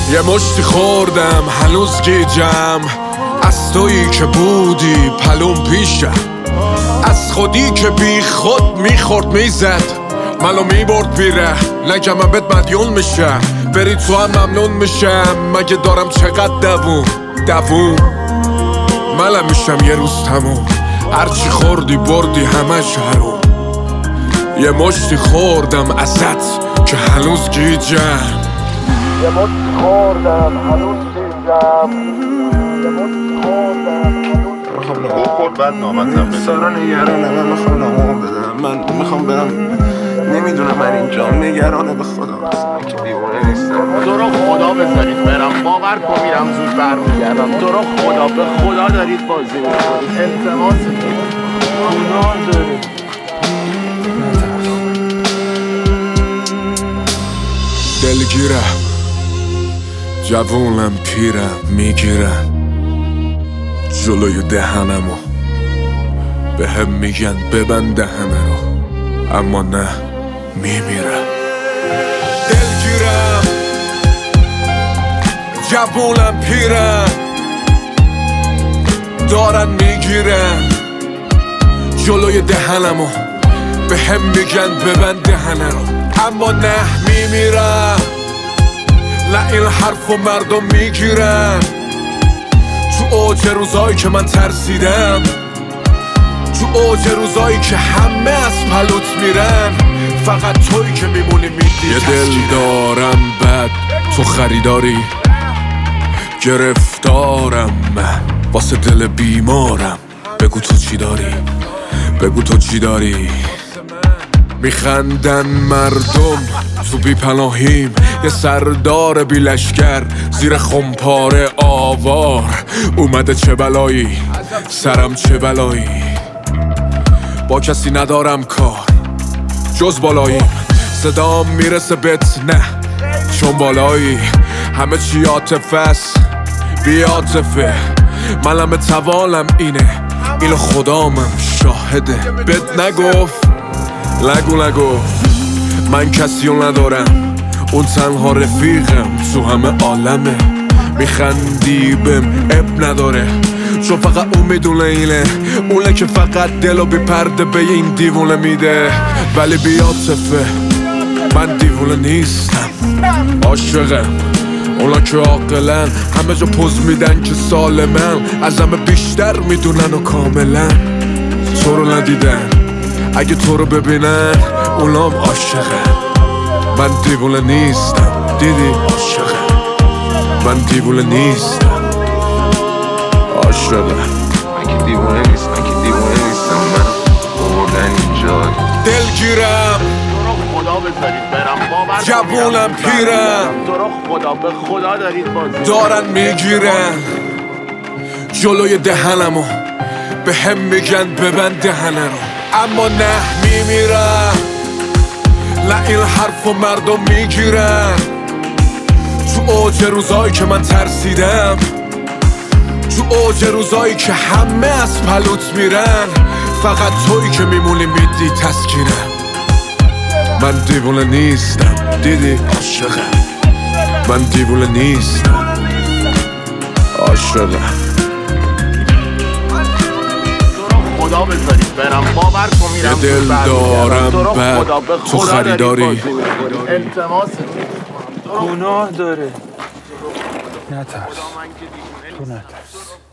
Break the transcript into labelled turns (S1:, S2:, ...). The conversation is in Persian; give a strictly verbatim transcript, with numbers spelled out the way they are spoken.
S1: یه مشتی خوردم هنوز گیجم از تویی که بودی پلوم پیشم، از خودی که بی خود میخورد میزد منو میبرد بیره. نگم من بهت مدیون میشم بری تو هم ممنون میشم. مگه دارم چقدر دووم دووم منم میشم یه روز تموم. هرچی خوردی بردی همش حروم. یه مشتی خوردم ازت که هنوز گیجم.
S2: یه مشتی خوردم هنوز گیجم. یه مشتی خوردم هنوز
S3: میخوام نهو خورد بعد نامتم بده.
S4: سارا نگرانه من میخوام نهو بدم. من میخوام برم نمیدونم من اینجا نگرانه به خدا. من که دیوانه نیستم.
S3: تو رو خدا بذارید برم باور کن میرم زود برمیگردم. تو رو خدا به خدا دارید بازی میکنید. التماستون گناه داره.
S1: دلگیرم جوونم پیرم میگیرن جلوی دهنمو به هم میگن ببند دهنه رو، اما نه میمیرم. دلگیرم جوونم پیرم دارن میگیرن جلوی دهنمو به هم میگن ببند دهنه رو، اما نه میمیرم. نه این حرف و مردم میگیرن تو اوج روزایی که من ترسیدم، تو اوج روزایی که همه از پلوت میرن، فقط تویی که میمونی میدی. یه دل دارم بد تو خریداری، گرفتارم من واسه دل بیمارم. بگو تو چی داری، بگو تو چی داری. میخندن مردم تو بی پناهیم، یه سردار بی لشکر زیر خمپاره آوار اومده. چه بلایی سرم چه بلایی، با کسی ندارم کار جز بالاییم. صدام میرسه بهت نه چون بالایی، همه چی عاطفه است بی عاطفه. منم توانم اینه اینو خدامم شاهده. بهت نگفت نگو نگو من کسیو ندارم، اون تنها رفیقم تو همه عالمه. میخندی بهم اب نداره چون فقط اون میدونه اینه، اونه که فقط دلو بی پرده به این دیوونه میده. ولی بی عاطفه من دیوونه نیستم، عاشقم. اونا که عاقلن همه جا پوز میدن که سالمن، از همه بیشتر میدونن و کاملا تو رو ندیدن. اگه تو رو ببینن اونام عاشقن. من دیوونه نیستم دیدی عاشقم. من دیوونه نیستم عاشقم.
S4: من که دیوانه نیستم. من که دیوانه نیستم. من بردن اینجا.
S1: دلگیرم
S3: تو رو خدا بذارید برم باور کن
S1: جوونم پیرم
S3: تو رو خدا به خدا دارید بازی
S1: دارن میگیرن جلوی دهنمو به هم میگن ببند دهنه رو، اما نه میمیرم. نه این حرف و مردم میگیرن تو اوج روزایی که من ترسیدم، تو اوج روزایی که همه از پلوت میرن، فقط تویی که میمونی میدی تسکینم. من دیوونه نیستم دیدی عاشقم. من دیوونه نیستم عاشقم.
S3: خدا بذارید برم باور کن میرم
S1: یه دل دارم بد تو خریداری.
S3: التماستون
S5: گناه داره. نترس تو نترس.